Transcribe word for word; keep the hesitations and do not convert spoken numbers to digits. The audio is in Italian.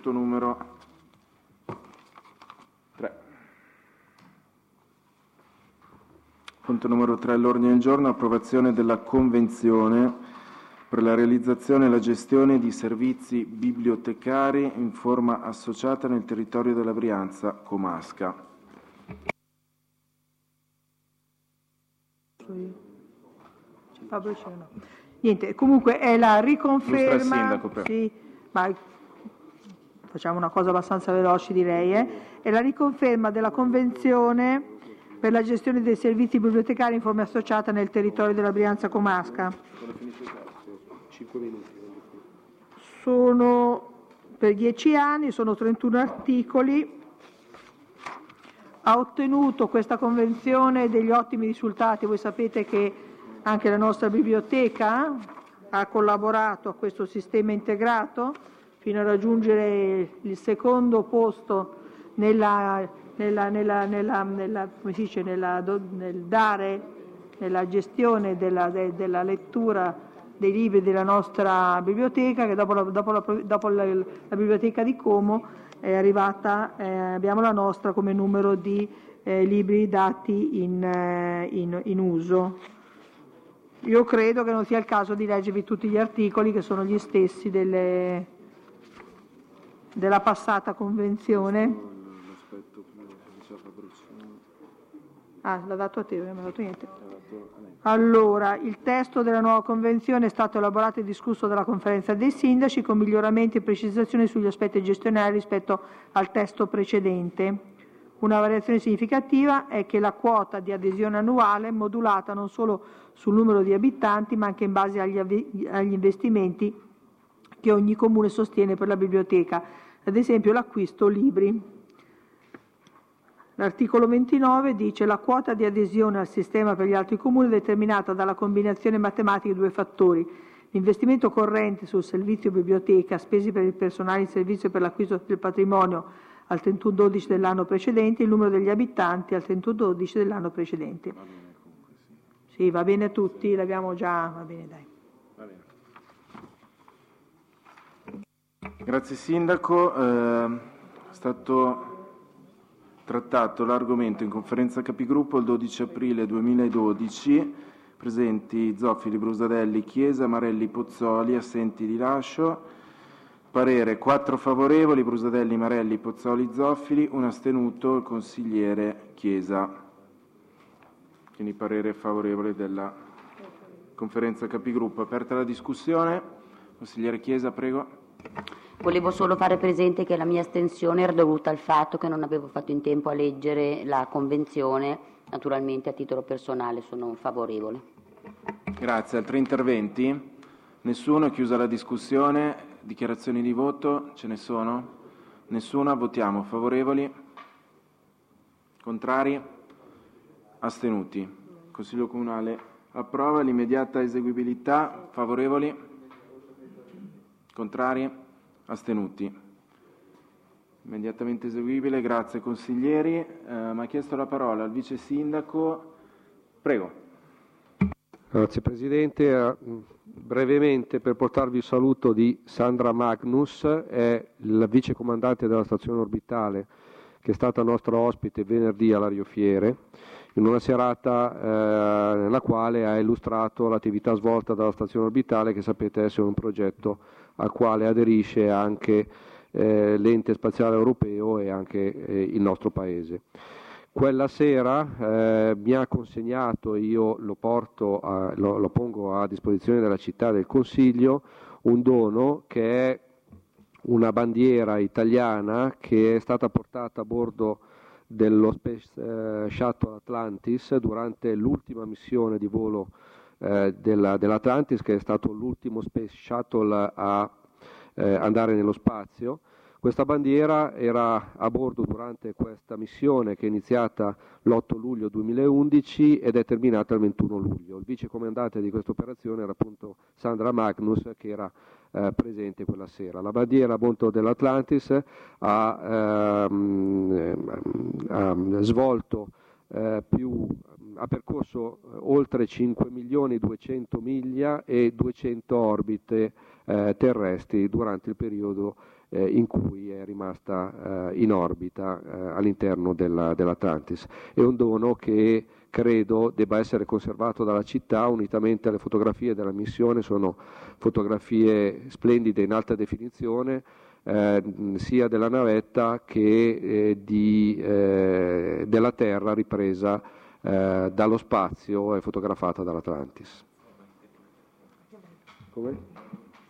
punto numero tre. Punto numero tre all'ordine del giorno, approvazione della Convenzione per la realizzazione e la gestione di servizi bibliotecari in forma associata nel territorio della Brianza Comasca. Fabio c'è, no. Niente, comunque è la riconferma. Illustra il sindaco, prego. Sì, ma facciamo una cosa abbastanza veloce, direi. Eh? È la riconferma della Convenzione per la gestione dei servizi bibliotecari in forma associata nel territorio della Brianza Comasca. Sono per dieci anni, sono trentuno articoli. Ha ottenuto questa convenzione degli ottimi risultati. Voi sapete che anche la nostra biblioteca ha collaborato a questo sistema integrato fino a raggiungere il secondo posto nella, nella, nella, nella, nella, come si dice, nella, nel dare, nella gestione della, de, della lettura dei libri della nostra biblioteca, che dopo la, dopo la, dopo la, la biblioteca di Como è arrivata, eh, abbiamo la nostra come numero di eh, libri dati in, eh, in, in uso. Io credo che non sia il caso di leggervi tutti gli articoli, che sono gli stessi delle, della passata convenzione. Ah, l'ha dato a te, non mi ha dato niente. Allora, il testo della nuova convenzione è stato elaborato e discusso dalla conferenza dei sindaci con miglioramenti e precisazioni sugli aspetti gestionali rispetto al testo precedente. Una variazione significativa è che la quota di adesione annuale è modulata non solo sul numero di abitanti, ma anche in base agli, agli investimenti che ogni comune sostiene per la biblioteca, ad esempio l'acquisto libri. L'articolo ventinove dice: la quota di adesione al sistema per gli altri comuni è determinata dalla combinazione matematica di due fattori: l'investimento corrente sul servizio biblioteca, spesi per il personale in servizio per l'acquisto del patrimonio al trentuno dodici dell'anno precedente, il numero degli abitanti al trentuno dodici dell'anno precedente. Va bene, comunque, sì. Sì, va bene a tutti, l'abbiamo già, va bene, dai. Va bene. Grazie Sindaco. Eh, è stato trattato l'argomento in conferenza capigruppo il dodici aprile duemiladodici, presenti Zoffili, Brusadelli, Chiesa, Marelli, Pozzoli, assenti Di Lascio. Parere quattro favorevoli, Brusadelli, Marelli, Pozzoli, Zoffili, un astenuto, il consigliere Chiesa. Quindi parere favorevole della conferenza capigruppo. Aperta la discussione. Consigliere Chiesa, prego. Volevo solo fare presente che la mia astensione era dovuta al fatto che non avevo fatto in tempo a leggere la convenzione. Naturalmente a titolo personale sono favorevole. Grazie. Altri interventi? Nessuno. Chiusa la discussione. Dichiarazioni di voto? Ce ne sono? Nessuna. Votiamo. Favorevoli? Contrari? Astenuti. Consiglio Comunale approva l'immediata eseguibilità. Favorevoli? Contrari? Astenuti. Immediatamente eseguibile. Grazie consiglieri. Eh, mi ha chiesto la parola il vice sindaco. Prego. Grazie Presidente. Eh, brevemente per portarvi il saluto di Sandra Magnus, è il vice comandante della stazione orbitale che è stata nostra ospite venerdì alla Rio Fiere, in una serata eh, nella quale ha illustrato l'attività svolta dalla stazione orbitale, che sapete essere un progetto al quale aderisce anche eh, l'ente spaziale europeo e anche eh, il nostro Paese. Quella sera eh, mi ha consegnato, io lo, porto a, lo, lo pongo a disposizione della città e del Consiglio, un dono che è una bandiera italiana che è stata portata a bordo dello Space eh, Shuttle Atlantis durante l'ultima missione di volo eh, della, dell'Atlantis, che è stato l'ultimo Space Shuttle a eh, andare nello spazio. Questa bandiera era a bordo durante questa missione, che è iniziata l'otto luglio duemilaundici ed è terminata il ventuno luglio. Il vice comandante di questa operazione era appunto Sandra Magnus, che era eh, presente quella sera. La bandiera a bordo dell'Atlantis ha, ehm, ha svolto eh, più, ha percorso oltre cinque milioni duecento miglia e duecento orbite eh, terrestri durante il periodo eh, in cui è rimasta eh, in orbita eh, all'interno della, dell'Atlantis. È un dono che credo debba essere conservato dalla città unitamente alle fotografie della missione. Sono fotografie splendide in alta definizione, eh, sia della navetta che eh, di, eh, della Terra ripresa eh, dallo spazio e fotografata dall'Atlantis. Come?